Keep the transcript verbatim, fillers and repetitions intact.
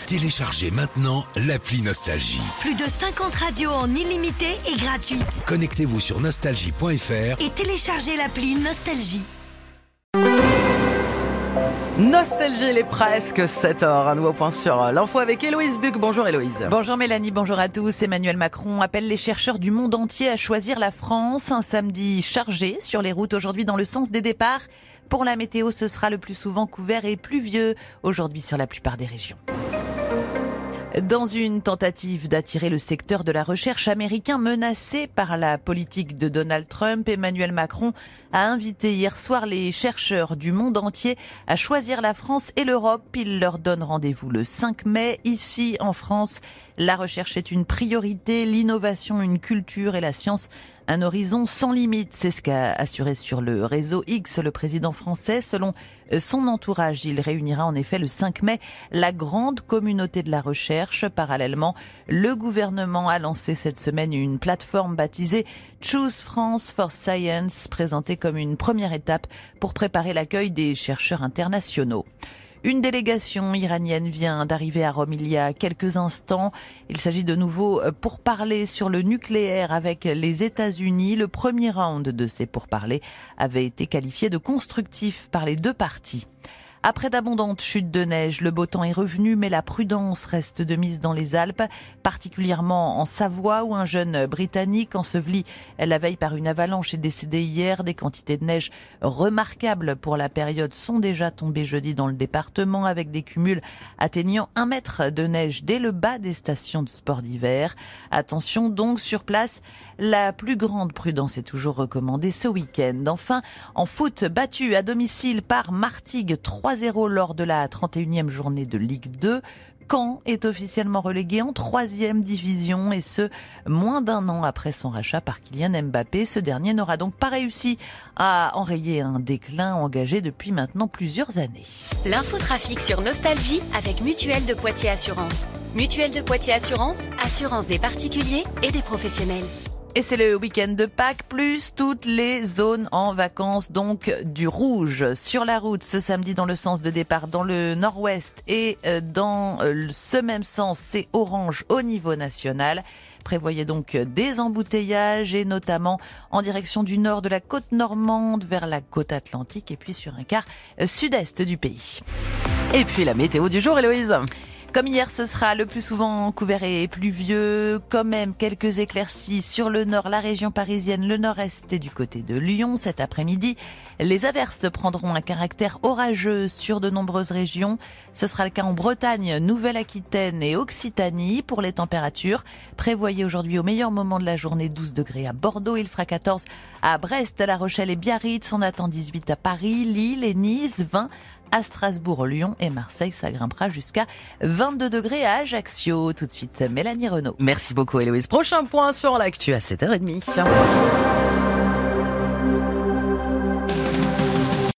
Téléchargez maintenant l'appli Nostalgie. Plus de cinquante radios en illimité et gratuite. Connectez-vous sur nostalgie point f r et téléchargez l'appli Nostalgie. Nostalgie, il est presque sept heures. Un nouveau point sur l'info avec Héloïse Buc. Bonjour Héloïse. Bonjour Mélanie, bonjour à tous. Emmanuel Macron appelle les chercheurs du monde entier à choisir la France. Un samedi chargé sur les routes aujourd'hui dans le sens des départs. Pour la météo, ce sera le plus souvent couvert et pluvieux aujourd'hui sur la plupart des régions. Dans une tentative d'attirer le secteur de la recherche américain menacé par la politique de Donald Trump, Emmanuel Macron a invité hier soir les chercheurs du monde entier à choisir la France et l'Europe. Il leur donne rendez-vous le cinq mai. Ici, en France, la recherche est une priorité, l'innovation, une culture et la science un horizon sans limite. C'est ce qu'a assuré sur le réseau X le président français. Selon son entourage, il réunira en effet le cinq mai la grande communauté de la recherche. Parallèlement, le gouvernement a lancé cette semaine une plateforme baptisée Choose France for Science, présentée comme une première étape pour préparer l'accueil des chercheurs internationaux. Une délégation iranienne vient d'arriver à Rome il y a quelques instants. Il s'agit de nouveau pourparlers sur le nucléaire avec les États-Unis. Le premier round de ces pourparlers avait été qualifié de constructif par les deux parties. Après d'abondantes chutes de neige, le beau temps est revenu, mais la prudence reste de mise dans les Alpes, particulièrement en Savoie où un jeune Britannique enseveli la veille par une avalanche est décédé hier. Des quantités de neige remarquables pour la période sont déjà tombées jeudi dans le département avec des cumuls atteignant un mètre de neige dès le bas des stations de sport d'hiver. Attention donc sur place, la plus grande prudence est toujours recommandée ce week-end. Enfin, en foot, battu à domicile par Martigues trois à zéro lors de la trente et unième journée de Ligue deux. Caen est officiellement relégué en troisième division et ce, moins d'un an après son rachat par Kylian Mbappé. Ce dernier n'aura donc pas réussi à enrayer un déclin engagé depuis maintenant plusieurs années. L'infotrafic sur Nostalgie avec Mutuelle de Poitiers Assurance. Mutuelle de Poitiers Assurance, assurance des particuliers et des professionnels. Et c'est le week-end de Pâques, plus toutes les zones en vacances, donc du rouge sur la route ce samedi dans le sens de départ dans le nord-ouest et dans ce même sens, c'est orange au niveau national. Prévoyez donc des embouteillages et notamment en direction du nord de la côte normande vers la côte atlantique et puis sur un quart sud-est du pays. Et puis la météo du jour, Héloïse. Comme hier, ce sera le plus souvent couvert et pluvieux. Quand même, quelques éclaircies sur le nord, la région parisienne, le nord-est et du côté de Lyon. Cet après-midi, les averses prendront un caractère orageux sur de nombreuses régions. Ce sera le cas en Bretagne, Nouvelle-Aquitaine et Occitanie. Pour les températures, prévoyez aujourd'hui au meilleur moment de la journée douze degrés à Bordeaux. Il fera quatorze à Brest, La Rochelle et Biarritz. On attend dix-huit à Paris, Lille et Nice, vingt à Strasbourg, Lyon et Marseille. Ça grimpera jusqu'à vingt-deux degrés à Ajaccio. Tout de suite, Mélanie Renaud. Merci beaucoup Héloïse. Prochain point sur l'actu à sept heures trente.